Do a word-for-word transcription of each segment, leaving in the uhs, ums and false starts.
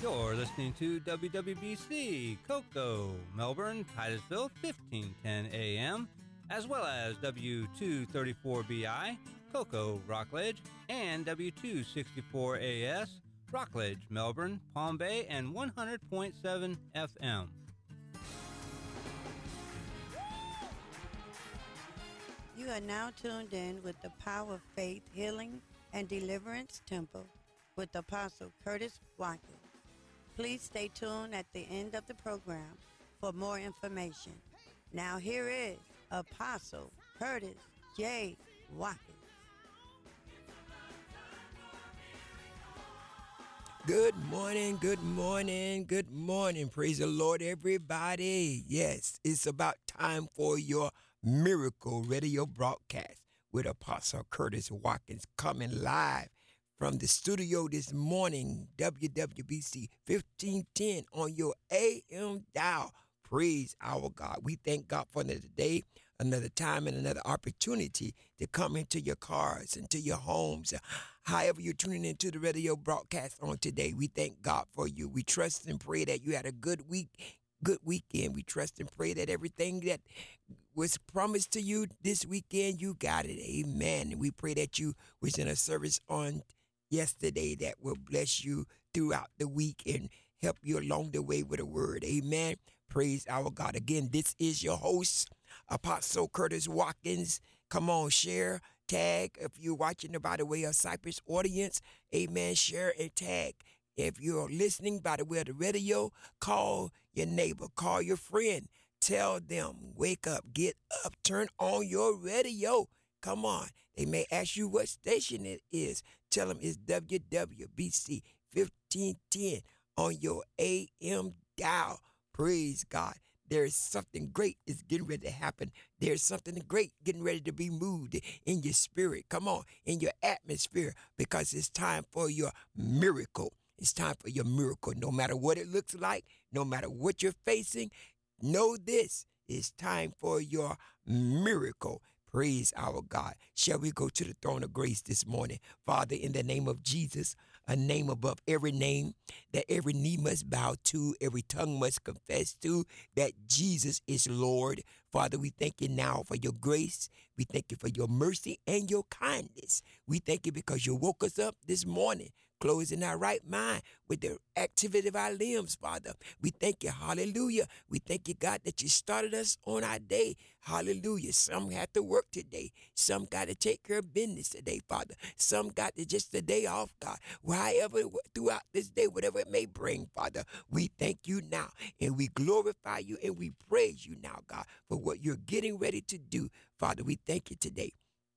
You're listening to W W B C, Cocoa, Melbourne, Titusville, fifteen ten A M, as well as W two thirty-four B I, Cocoa, Rockledge, and W two sixty-four A S, Rockledge, Melbourne, Palm Bay, and one hundred point seven F M. You are now tuned in with the Power of Faith Healing and Deliverance Temple with Apostle Curtis Watkins. Please stay tuned at the end of the program for more information. Now here is Apostle Curtis J. Watkins. Good morning, good morning, good morning. Praise the Lord, everybody. Yes, it's about time for your Miracle Radio broadcast with Apostle Curtis Watkins coming live from the studio this morning, W W B C fifteen ten on your A M dial. Praise our God. We thank God for another day, another time, and another opportunity to come into your cars, into your homes. However you're tuning into the radio broadcast on today, we thank God for you. We trust and pray that you had a good week, good weekend. We trust and pray that everything that was promised to you this weekend, you got it. Amen. And we pray that you was in a service on yesterday that will bless you throughout the week and help you along the way with a word. Amen. Praise our God. Again, this is your host, Apostle Curtis Watkins. Come on, share, tag. If you're watching by the way of Cypress audience, amen, share and tag. If you're listening by the way of the radio, call your neighbor, call your friend. Tell them, wake up, get up, turn on your radio. Come on. They may ask you what station it is. Tell them it's W W B C fifteen ten on your A M dial. Praise God. There's something great is getting ready to happen. There's something great getting ready to be moved in your spirit. Come on, in your atmosphere, because it's time for your miracle. It's time for your miracle. No matter what it looks like, no matter what you're facing, know this. It's time for your miracle. Praise our God. Shall we go to the throne of grace this morning? Father, in the name of Jesus, a name above every name, that every knee must bow to, every tongue must confess to, that Jesus is Lord. Father, we thank you now for your grace. We thank you for your mercy and your kindness. We thank you because you woke us up this morning, closing our right mind with the activity of our limbs, Father. We thank you, hallelujah. We thank you, God, that you started us on our day. Hallelujah. Some had to work today. Some got to take care of business today, Father. Some got to just a day off, God. However, throughout this day, whatever it may bring, Father, we thank you now and we glorify you and we praise you now, God, for what you're getting ready to do. Father, we thank you today.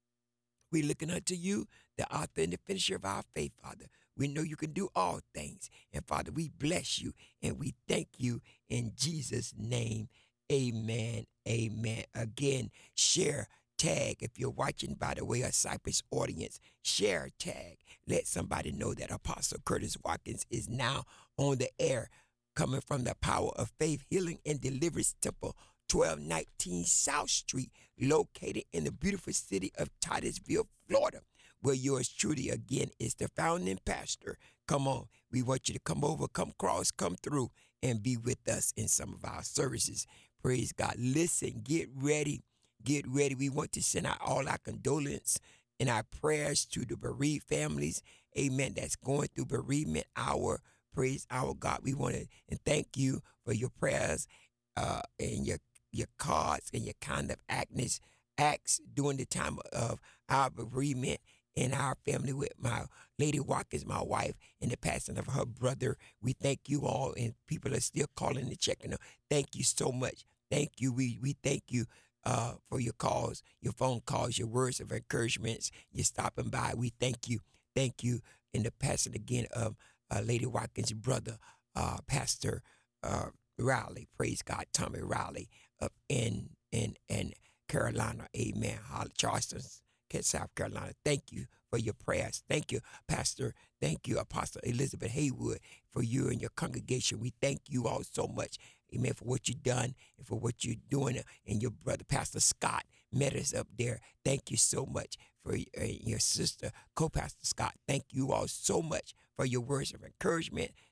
We're looking unto you, the author and the finisher of our faith, Father. We know you can do all things. And Father, we bless you and we thank you in Jesus' name. Amen. Amen. Again, share, tag. If you're watching by the way of Cypress audience, share, tag. Let somebody know that Apostle Curtis Watkins is now on the air, coming from the Power of Faith Healing and Deliverance Temple, twelve nineteen South Street, located in the beautiful city of Titusville, Florida, where yours truly again is the founding pastor. Come on, we want you to come over, come cross, come through and be with us in some of our services. Praise God. Listen, get ready, get ready. We want to send out all our condolence and our prayers to the bereaved families, amen, that's going through bereavement hour. Praise our God. We want to and thank you for your prayers uh, and your your cards and your kind of actness, acts during the time of our bereavement in our family with my Lady Watkins, my wife, and the passing of her brother. We thank you all, and people are still calling and checking. Thank you so much. Thank you. We we thank you uh, for your calls, your phone calls, your words of encouragements, your stopping by. We thank you. Thank you in the passing again of uh, Lady Watkins' brother, uh, Pastor uh, Riley. Praise God, Tommy Riley up in in in Carolina. Amen. Charleston, South Carolina. Thank you for your prayers. Thank you, Pastor. Thank you, Apostle Elizabeth Haywood, for you and your congregation. We thank you all so much, amen, for what you've done and for what you're doing. And your brother, Pastor Scott, met us up there. Thank you so much for uh, your sister, co-pastor Scott. Thank you all so much for your words of encouragement.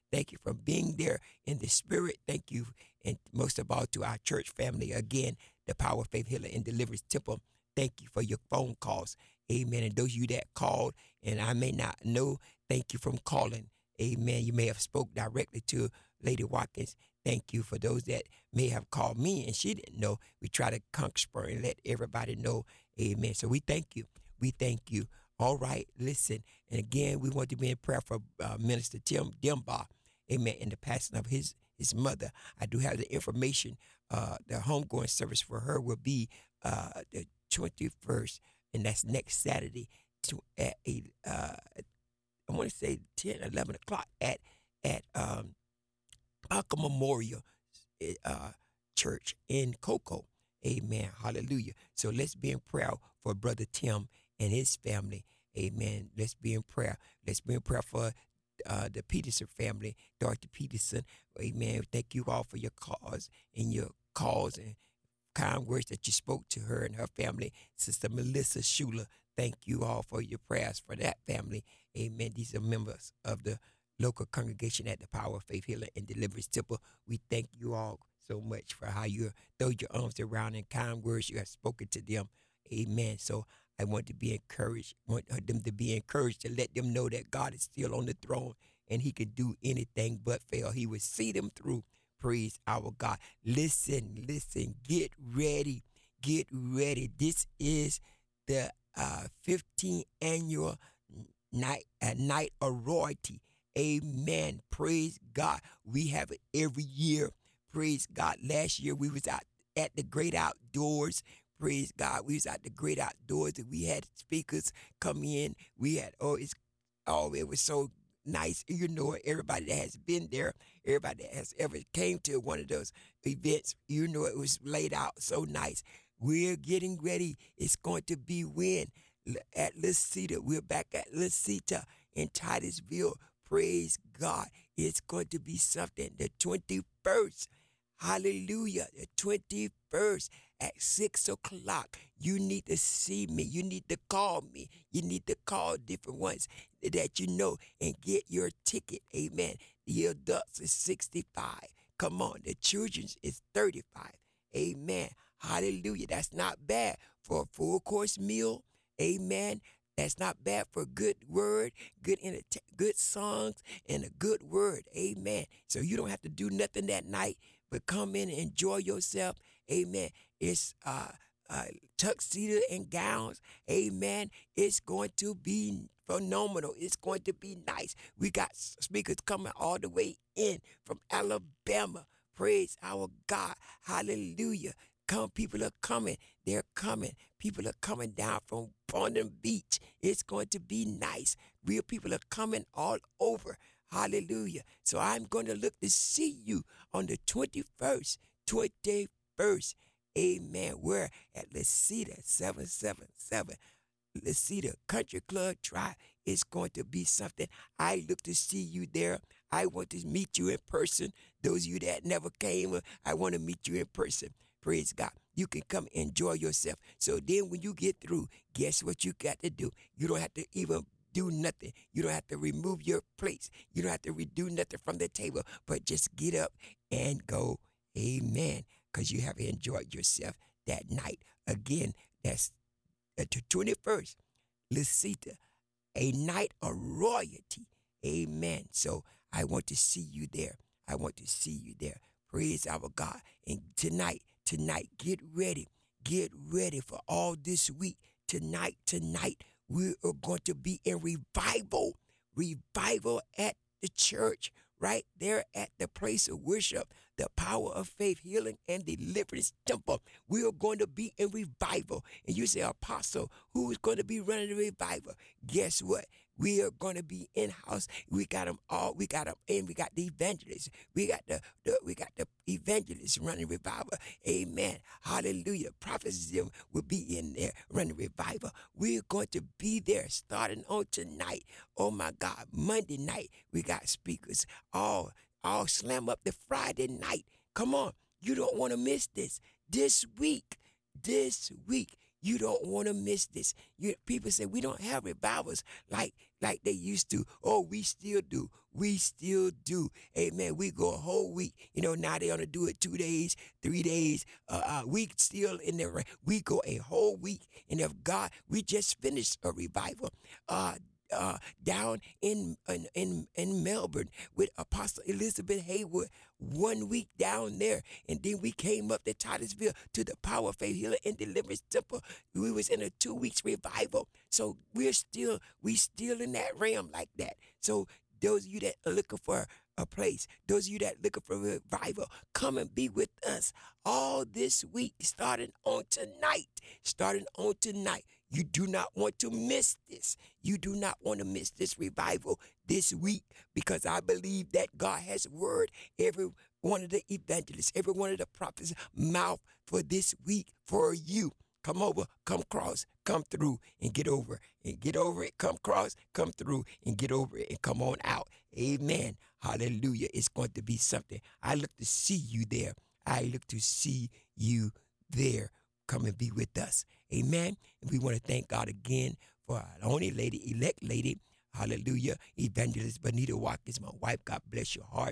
Thank you for being there in the spirit. Thank you, and most of all, to our church family. Again, the Power of Faith Healing and Deliverance Temple. Thank you for your phone calls. Amen. And those of you that called, and I may not know, thank you for calling. Amen. You may have spoke directly to Lady Watkins. Thank you for those that may have called me and she didn't know. We try to conspire and let everybody know. Amen. So we thank you. We thank you. All right. Listen. And again, we want to be in prayer for uh, Minister Tim Dimbaugh. Amen. In the passing of his his mother. I do have the information. Uh, the homegoing service for her will be uh, the twenty-first, and that's next Saturday to, at a, uh, I want to say ten, eleven o'clock at, at um, Malcolm Memorial uh, Church in Cocoa. Amen. Hallelujah. So let's be in prayer for Brother Tim and his family. Amen. Let's be in prayer. Let's be in prayer for uh, the Peterson family, Dorothy Peterson. Amen. Thank you all for your calls and your calls and kind words that you spoke to her and her family. Sister Melissa Schuler, thank you all for your prayers for that family. Amen. These are members of the local congregation at the Power of Faith Healing and Deliverance Temple. We thank you all so much for how you throw your arms around and kind words you have spoken to them. Amen. So I want to be encouraged, want them to be encouraged to let them know that God is still on the throne and he can do anything but fail. He will see them through. Praise our God. Listen, listen, get ready, get ready. This is the uh, fifteenth annual night, uh, night of royalty. Amen. Praise God. We have it every year. Praise God. Last year we was out at the great outdoors. Praise God. We was at the great outdoors and we had speakers come in. We had, oh, it's, oh, it was so nice. You know, everybody that has been there, everybody that has ever came to one of those events, you know, it was laid out so nice. We're getting ready. It's going to be when at Lucita. We're back at Lucita in Titusville. Praise God. It's going to be something. The twenty-first. Hallelujah. The twenty-first at six o'clock. You need to see me. You need to call me. You need to call different ones that you know and get your ticket. Amen. The adults is sixty-five. Come on. The children's is thirty-five. Amen. Hallelujah. That's not bad for a full course meal. Amen. That's not bad for good word, good entertain, good songs, and a good word. Amen. So you don't have to do nothing that night, but come in and enjoy yourself. Amen. It's uh, uh, tuxedo and gowns. Amen. It's going to be phenomenal. It's going to be nice. We got speakers coming all the way in from Alabama. Praise our God. Hallelujah. Come, people are coming. They're coming. People are coming down from Boynton Beach. It's going to be nice. Real people are coming all over. Hallelujah. So I'm going to look to see you on the twenty-first. twenty-first. Amen. We're at Lucita seven seven seven. Lucita Country Club Drive. It's going to be something. I look to see you there. I want to meet you in person. Those of you that never came, I want to meet you in person. Praise God. You can come enjoy yourself. So then when you get through, guess what you got to do? You don't have to even do nothing. You don't have to remove your plates. You don't have to redo nothing from the table, but just get up and go. Amen. Because you have enjoyed yourself that night. Again, that's the twenty-first. Lucita, a night of royalty. Amen. So I want to see you there. I want to see you there. Praise our God. And tonight, tonight, get ready. Get ready for all this week. Tonight, tonight, we are going to be in revival. Revival at the church, right there at the place of worship, the Power of Faith Healing and Deliverance Temple. We are going to be in revival. And you say, Apostle, who is going to be running the revival? Guess what? We are going to be in-house. We got them all. We got them in. We got the evangelists. We got the, the we got the evangelists running revival. Amen. Hallelujah. Prophets will be in there running revival. We're going to be there starting on tonight. Oh my God. Monday night, we got speakers. All, all slam up the Friday night. Come on. You don't want to miss this. This week. This week. You don't want to miss this. You, people say we don't have revivals like like they used to. Oh, we still do. We still do. Amen. We go a whole week. You know, now they ought to do it two days, three days. Uh, uh, we still in there. We go a whole week. And if God, we just finished a revival. Uh, uh, down in, in in in Melbourne with Apostle Elizabeth Haywood, one week down there, and then we came up to Titusville to the Power of Faith Healing and Deliverance Temple. We was in a two weeks revival, so we're still we still in that realm like that. So those of you that are looking for a place, those of you that are looking for revival, come and be with us all this week, starting on tonight. Starting on tonight. You do not want to miss this. You do not want to miss this revival this week, because I believe that God has a word every one of the evangelists, every one of the prophets' mouth for this week for you. Come over, come cross, come through and get over and get over it. Come cross, come through and get over it and come on out. Amen. Hallelujah. It's going to be something. I look to see you there. I look to see you there. Come and be with us. Amen. And we want to thank God again for our only lady, elect lady. Hallelujah. Evangelist Benita Watkins, my wife. God bless your heart.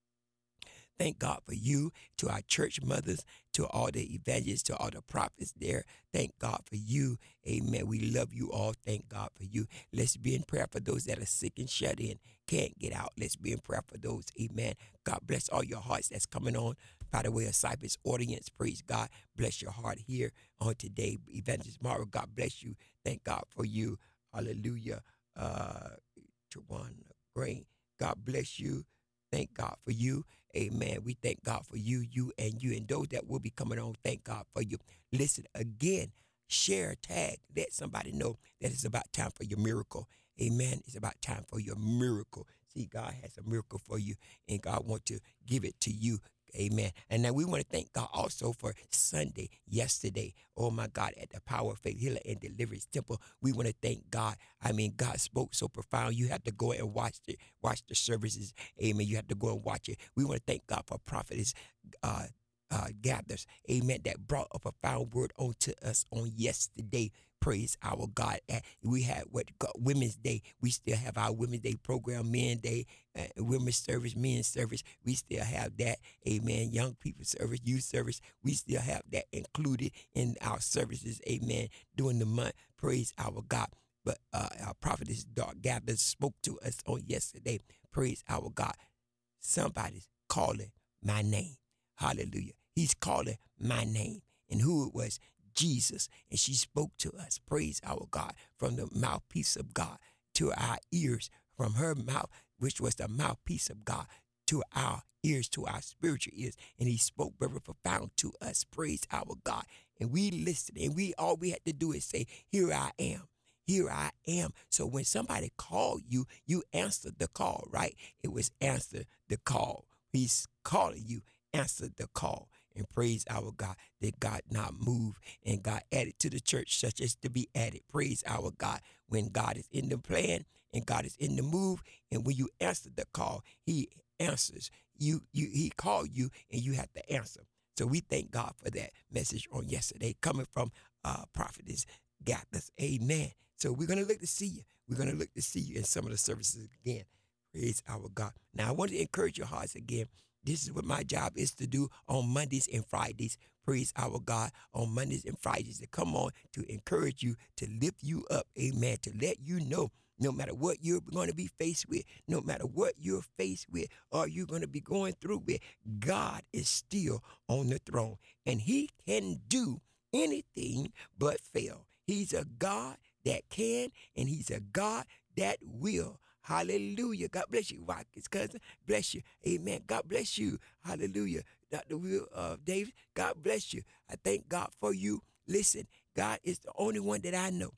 Thank God for you, to our church mothers, to all the evangelists, to all the prophets there. Thank God for you. Amen. We love you all. Thank God for you. Let's be in prayer for those that are sick and shut in, can't get out. Let's be in prayer for those. Amen. God bless all your hearts that's coming on by the way of Cypress audience. Praise God. Bless your heart here on today. Evangelist Mara, God bless you. Thank God for you. Hallelujah. Uh, Tawana Green, God bless you. Thank God for you. Amen. We thank God for you, you, and you, and those that will be coming on. Thank God for you. Listen again, share, tag, let somebody know that it's about time for your miracle. Amen. It's about time for your miracle. See, God has a miracle for you, and God wants to give it to you. Amen. And now we want to thank God also for Sunday, yesterday. Oh, my God, at the Power of Faith Healing and Deliverance Temple. We want to thank God. I mean, God spoke so profound. You have to go and watch it, watch the services. Amen. You have to go and watch it. We want to thank God for prophetess uh, uh, Gathers. Amen. That brought a profound word onto us on yesterday. Praise our God. We had what Women's Day. We still have our Women's Day program, Men Day, uh, Women's Service, Men's Service. We still have that. Amen. Young people service, youth service. We still have that included in our services. Amen. During the month. Praise our God. But uh, our prophetess Dark Gathers spoke to us on yesterday. Praise our God. Somebody's calling my name. Hallelujah. He's calling my name. And who it was? Jesus. And she spoke to us, praise our God, from the mouthpiece of God to our ears, from her mouth, which was the mouthpiece of God, to our ears, to our spiritual ears. And he spoke very profound to us, praise our God. And we listened, and we all we had to do is say, here I am. Here I am. So when somebody called you, you answered the call, right? It was answer the call. He's calling you, answer the call. And praise our God that God not moved and God added to the church such as to be added. Praise our God when God is in the plan and God is in the move. And when you answer the call, he answers. You, you, he called you and you have to answer. So we thank God for that message on yesterday coming from uh, Prophetess Gathers. Amen. So we're going to look to see you. We're going to look to see you in some of the services again. Praise our God. Now I want to encourage your hearts again. This is what my job is to do on Mondays and Fridays. Praise our God on Mondays and Fridays to come on to encourage you, to lift you up. Amen. To let you know no matter what you're going to be faced with, no matter what you're faced with or you're going to be going through with, God is still on the throne and he can do anything but fail. He's a God that can and he's a God that will. Hallelujah. God bless you, Watkins, cousin. Bless you. Amen. God bless you. Hallelujah. Doctor Will uh, Davis, God bless you. I thank God for you. Listen, God is the only one that I know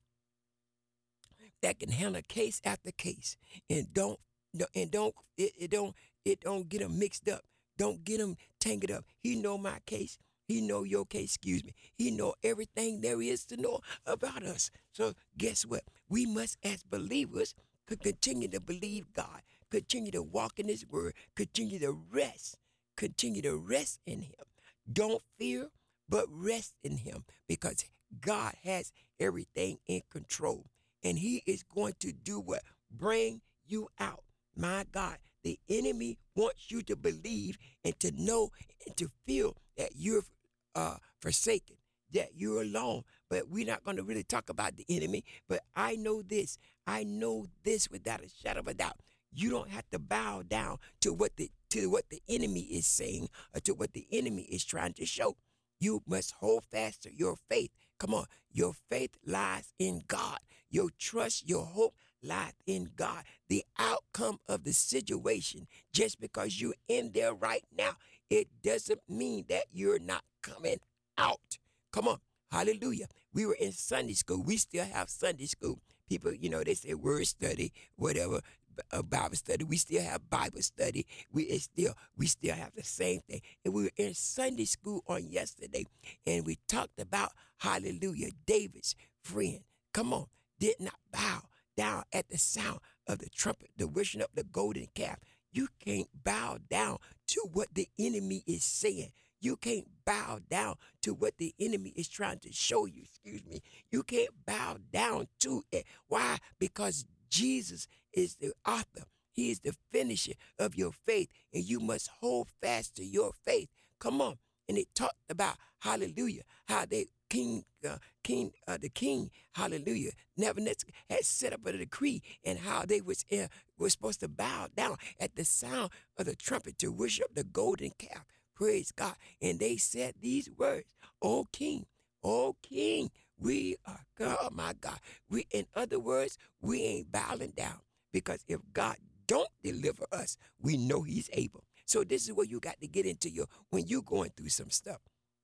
that can handle case after case and don't and don't it, it don't it don't get them mixed up. Don't get them tangled up. He know my case. He know your case, excuse me. He know everything there is to know about us. So guess what? We must, as believers, could continue to believe God, continue to walk in his word, continue to rest, continue to rest in him. Don't fear, but rest in him because God has everything in control. And he is going to do what? bring you out. My God, the enemy wants you to believe and to know and to feel that you're uh, forsaken, that you're alone. But we're not going to really talk about the enemy. But I know this. I know this without a shadow of a doubt. You don't have to bow down to what the to what the enemy is saying or to what the enemy is trying to show. You must hold fast to your faith. Come on. Your faith lies in God. Your trust, your hope lies in God. The outcome of the situation, just because you're in there right now, it doesn't mean that you're not coming out. Come on. Hallelujah. We were in Sunday school. We still have Sunday school. People, you know, they say word study, whatever, a Bible study. We still have Bible study. We it's still we still have the same thing. And we were in Sunday school on yesterday, and we talked about, hallelujah, David's friend. Come on, did not bow down at the sound of the trumpet, the wishing up the golden calf. You can't bow down to what the enemy is saying. You can't bow down to what the enemy is trying to show you. Excuse me. You can't bow down to it. Why? Because Jesus is the author. He is the finisher of your faith, and you must hold fast to your faith. Come on. And it talked about, hallelujah, how they king, uh, king, uh, the king, hallelujah, Nebuchadnezzar had set up a decree, and how they was uh, was supposed to bow down at the sound of the trumpet to worship the golden calf. Praise God. And they said these words, "O King, O King, we are God, oh my God." We, in other words, we ain't bowing down, because if God don't deliver us, we know He's able. So this is what you got to get into your when you're going through some stuff.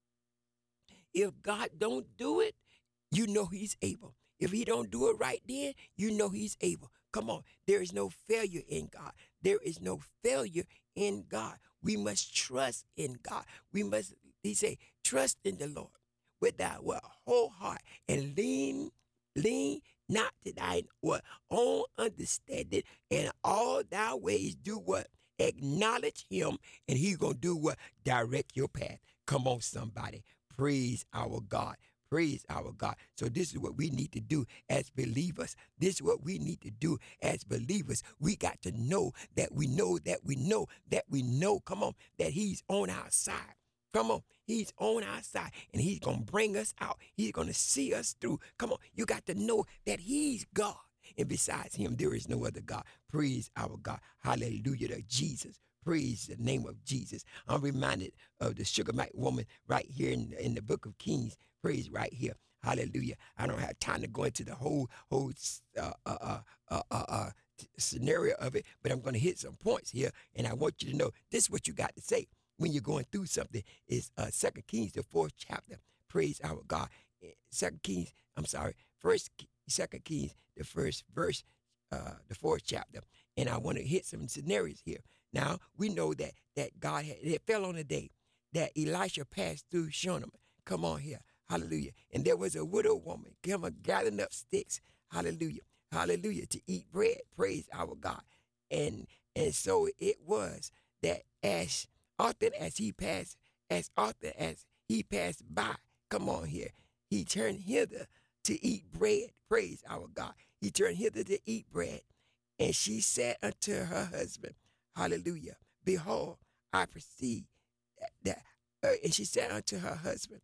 If God don't do it, you know He's able. If He don't do it right then, you know He's able. Come on, there is no failure in God. There is no failure in God. We must trust in God. We must, He say, trust in the Lord with thy what, whole heart, and lean, lean not to thine what, own understanding, and all thy ways do what? Acknowledge Him, and He gonna do what? Direct your path. Come on, somebody. Praise our God. Praise our God. So this is what we need to do as believers. This is what we need to do as believers. We got to know that we know that we know that we know, come on, that He's on our side. Come on, He's on our side, and He's going to bring us out. He's going to see us through. Come on, you got to know that He's God, and besides Him, there is no other God. Praise our God. Hallelujah to Jesus. Praise the name of Jesus. I'm reminded of the Shunammite woman right here in, in the book of Kings. Praise right here. Hallelujah. I don't have time to go into the whole whole uh, uh, uh, uh, uh, uh, scenario of it, but I'm going to hit some points here, and I want you to know this is what you got to say when you're going through something. Is uh, Second Kings, the fourth chapter. Praise our God. Second Kings, I'm sorry, First, Second Kings, the first verse, uh, the fourth chapter, and I want to hit some scenarios here. Now we know that that God had it fell on the day that Elisha passed through Shunem. Come on here. Hallelujah. And there was a widow woman, come on, gathering up sticks. Hallelujah. Hallelujah. To eat bread. Praise our God. And and so it was that as often as he passed, as often as he passed by, come on here, he turned hither to eat bread. Praise our God. He turned hither to eat bread. And she said unto her husband, hallelujah, behold, I perceive that, that uh, and she said unto her husband,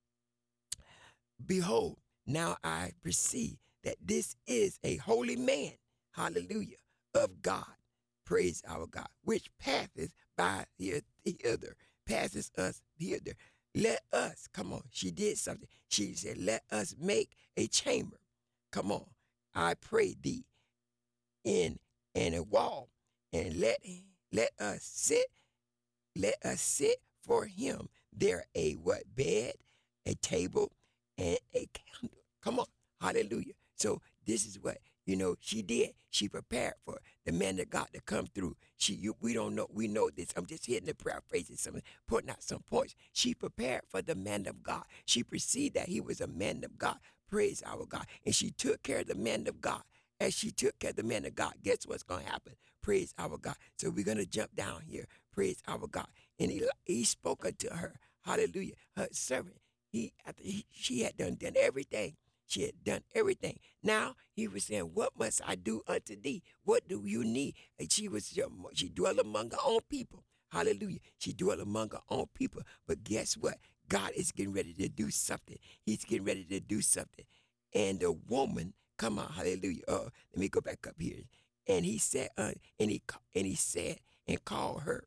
behold, now I perceive that this is a holy man, hallelujah, of God, praise our God, which passeth by here hither, passes us hither. Let us, come on, she did something. She said, let us make a chamber, come on, I pray thee, in, in a wall, and let, let us sit, let us sit for him there a what, bed, a table, and a candle. Come on. Hallelujah. So this is what, you know, she did. She prepared for the man of God to come through. She, you, we don't know. We know this. I'm just hitting the paraphrases, some, putting out some points. She prepared for the man of God. She perceived that he was a man of God. Praise our God. And she took care of the man of God. As she took care of the man of God, guess what's going to happen? Praise our God. So we're going to jump down here. Praise our God. And he, he spoke unto her. Hallelujah. Her servant. He, after he, she had done, done everything. She had done everything. Now he was saying, what must I do unto thee? What do you need? And she was, she dwelt among her own people. Hallelujah. She dwelt among her own people. But guess what? God is getting ready to do something. He's getting ready to do something. And the woman, come on, hallelujah. Uh, let me go back up here. And he said, uh, and he and he said and called her.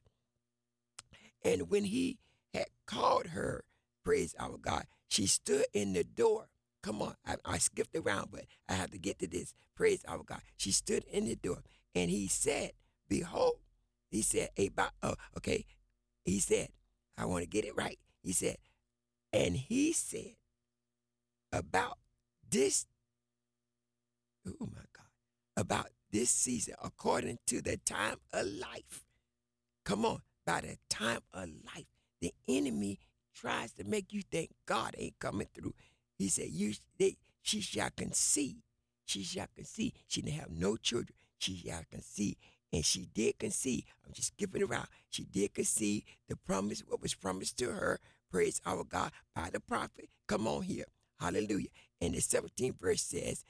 And when he had called her, praise our God, she stood in the door. Come on, I, I skipped around, but I have to get to this. Praise our God. She stood in the door, and he said, behold, he said, about, oh, okay, he said, I want to get it right. He said, and he said, about this, oh my God, about this season, according to the time of life. Come on, by the time of life, the enemy tries to make you think God ain't coming through. He said, "You, they, she shall conceive. She shall conceive. She didn't have no children. She shall conceive." And she did conceive. I'm just skipping around. She did conceive the promise, what was promised to her, praise our God, by the prophet. Come on here. Hallelujah. And the seventeenth verse says,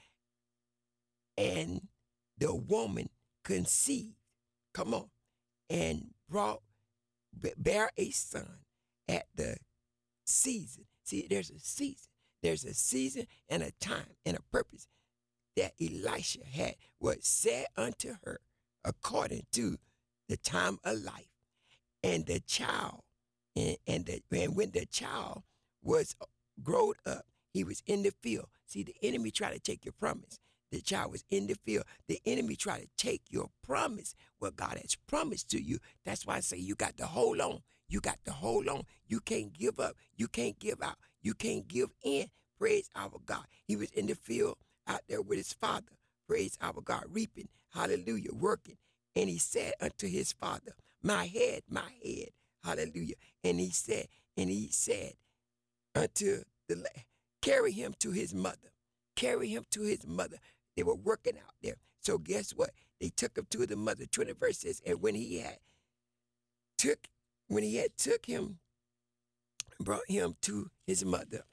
and the woman conceived. Come on. And brought, bear a son at the season. See, there's a season. There's a season and a time and a purpose that Elisha had was said unto her according to the time of life. And the child, and, and, the, and when the child was grown up, he was in the field. See, the enemy tried to take your promise. The child was in the field. The enemy tried to take your promise, what God has promised to you. That's why I say you got to hold on. You got to hold on. You can't give up. You can't give out. You can't give in. Praise our God. He was in the field out there with his father. Praise our God, reaping. Hallelujah, working. And he said unto his father, my head, my head. Hallelujah. And he said, and he said unto the lad, carry him to his mother. Carry him to his mother. They were working out there. So guess what? They took him to the mother. twenty verse says, and when he had took, when he had took him, brought him to his mother.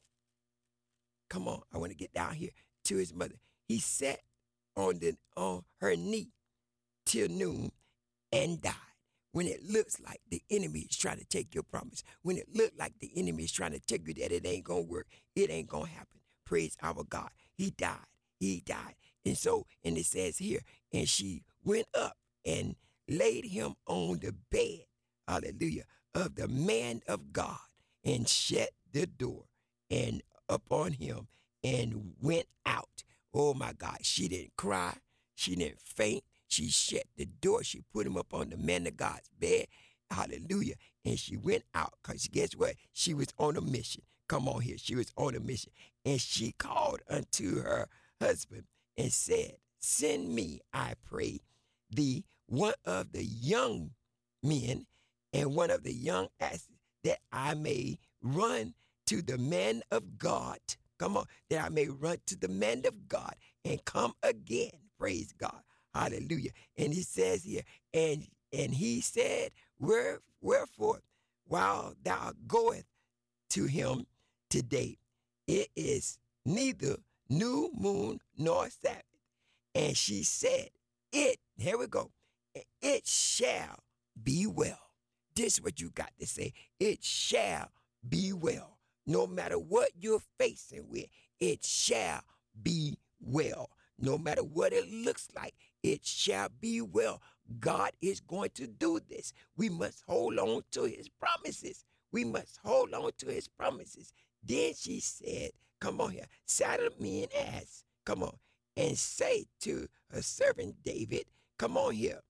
Come on, I want to get down here to his mother. He sat on the on her knee till noon and died. When it looks like the enemy is trying to take your promise, when it looked like the enemy is trying to tell you that it ain't gonna work, it ain't gonna happen. Praise our God. He died. He died. And so, and it says here, and she went up and laid him on the bed, hallelujah, of the man of God, and shut the door and upon him and went out. Oh my God. She didn't cry. She didn't faint. She shut the door. She put him up on the man of God's bed. Hallelujah. And she went out because guess what? She was on a mission. Come on here. She was on a mission. And she called unto her husband and said, send me, I pray thee, one of the young men and one of the young asses, that I may run to the man of God. Come on, that I may run to the man of God and come again. Praise God. Hallelujah. And he says here, and and he said, Where, wherefore, while thou goest to him today, it is neither new moon nor Sabbath. And she said, it, here we go, it shall be well. This is what you got to say. It shall be well. No matter what you're facing with, it shall be well. No matter what it looks like, it shall be well. God is going to do this. We must hold on to his promises. We must hold on to his promises. Then she said, come on here, saddle me an ass, come on, and say to her servant David, come on here,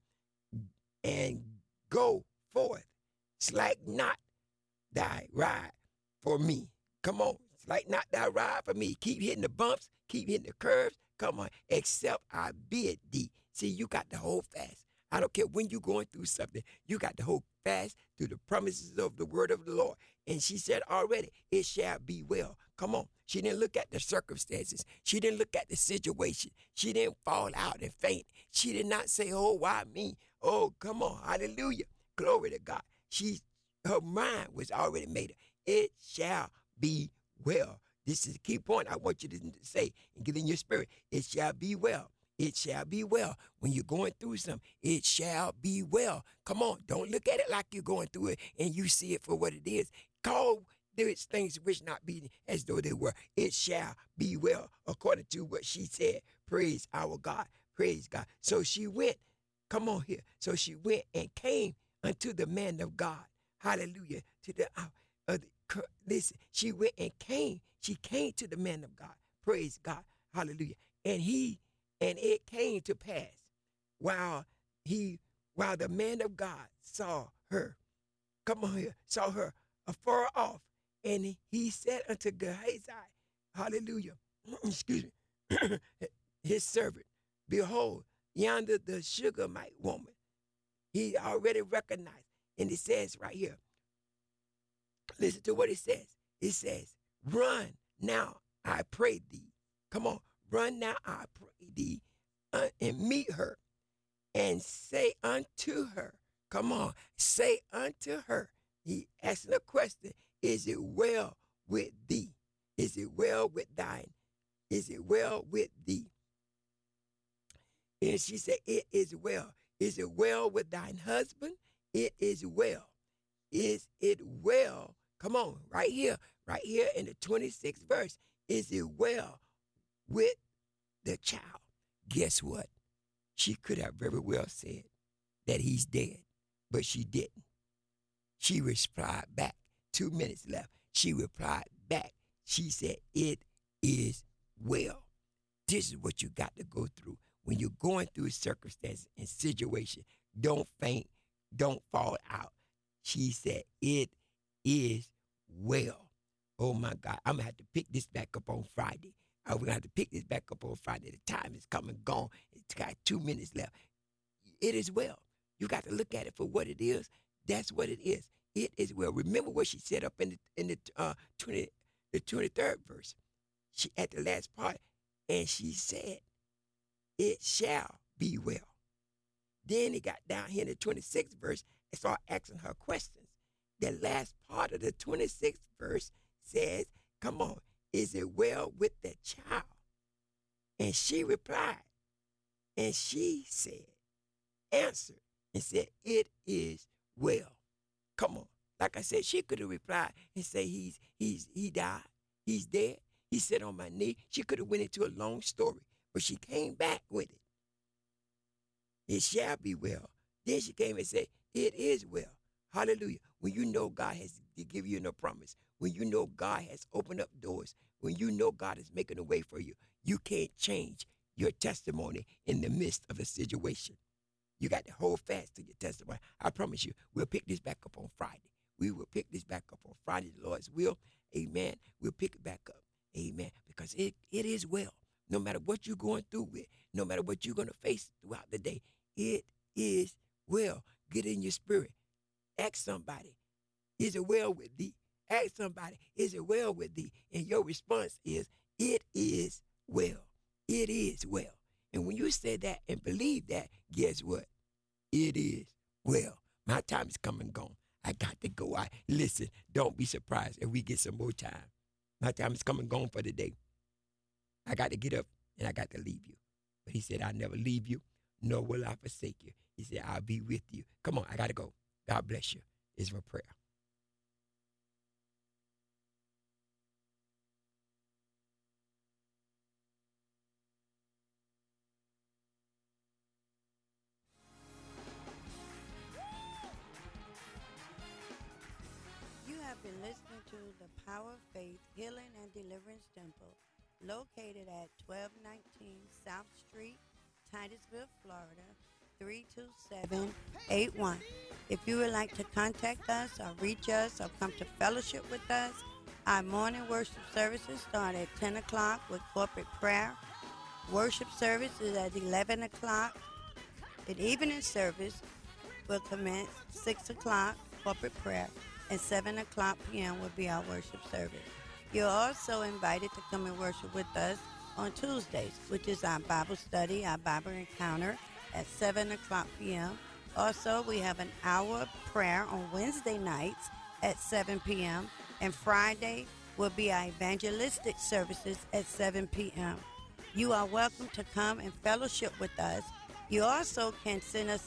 and go forth, slack not thy ride for me. Come on, slack not thy ride for me. Keep hitting the bumps, keep hitting the curves, come on, except I bid thee. See, you got to hold fast. I don't care when you're going through something, you got to hold fast to the promises of the word of the Lord. And she said already, it shall be well. Come on. She didn't look at the circumstances. She didn't look at the situation. She didn't fall out and faint. She did not say, oh, why me? Oh, come on. Hallelujah. Glory to God. She, her mind was already made up. It shall be well. This is the key point I want you to say and get in your spirit. It shall be well. It shall be well. When you're going through something, it shall be well. Come on, don't look at it like you're going through it and you see it for what it is. Call these things which not be as though they were. It shall be well, according to what she said. Praise our God. Praise God. So she went, come on here. So she went and came unto the man of God. Hallelujah. To the, uh, uh, the listen, she went and came. She came to the man of God. Praise God. Hallelujah. And he, and it came to pass while he, while the man of God saw her, come on here, saw her afar off, and he said unto Gehazi, hallelujah, excuse me, his servant, behold, yonder the Shunammite woman. He already recognized. And it says right here, listen to what it says. It says, run now, I pray thee. Come on, run now, I pray thee, uh, and meet her, and say unto her, come on, say unto her. He asking a question, is it well with thee? Is it well with thine? Is it well with thee? And she said, it is well. Is it well with thine husband? It is well. Is it well? Come on, right here, right here in the twenty-sixth verse. Is it well with the child? Guess what? She could have very well said that he's dead, but she didn't. She replied back. Two minutes left. She replied back. She said, it is well. This is what you got to go through. When you're going through circumstances and situation, don't faint, don't fall out. She said, it is well. Oh my God, I'm gonna have to pick this back up on Friday. I'm gonna have to pick this back up on Friday. The time is coming, gone. It's got two minutes left. It is well. You got to look at it for what it is. That's what it is. It is well. Remember what she said up in the in the uh twenty the twenty-third verse. She at the last part, and she said, it shall be well. Then it got down here in the twenty-sixth verse and started asking her questions. The last part of the twenty-sixth verse says, come on, is it well with the child? And she replied, and she said, answered, and said, it is well. Come on. Like I said, she could have replied and say he's he's he died. He's dead. He said on my knee. She could have went into a long story, but she came back with it. It shall be well. Then she came and said, it is well. Hallelujah. When you know God has given you no promise, when you know God has opened up doors, when you know God is making a way for you, you can't change your testimony in the midst of a situation. You got to hold fast to your testimony. I promise you, we'll pick this back up on Friday. We will pick this back up on Friday, the Lord's will. Amen. We'll pick it back up. Amen. Because it, it is well. No matter what you're going through with, no matter what you're going to face throughout the day, it is well. Get in your spirit. Ask somebody, is it well with thee? Ask somebody, is it well with thee? And your response is, it is well. It is well. And when you say that and believe that, guess what? It is well. My time is come and gone. I got to go. I listen, don't be surprised if we get some more time. My time is come and gone for the day. I got to get up and I got to leave you. But he said, I'll never leave you, nor will I forsake you. He said, I'll be with you. Come on, I got to go. God bless you. Is my prayer. You have been listening to the Power of Faith Healing and Deliverance Temple, located at twelve nineteen South Street, Titusville, Florida, three two seven eight one. If you would like to contact us or reach us or come to fellowship with us, our morning worship services start at ten o'clock with corporate prayer. Worship service is at eleven o'clock. The evening service will commence six o'clock, corporate prayer, and seven o'clock p.m. will be our worship service. You're also invited to come and worship with us on Tuesdays, which is our Bible study, our Bible encounter at seven o'clock p.m. Also, we have an hour of prayer on Wednesday nights at seven p.m. And Friday, will be our evangelistic services at seven p.m. You are welcome to come and fellowship with us. You also can send us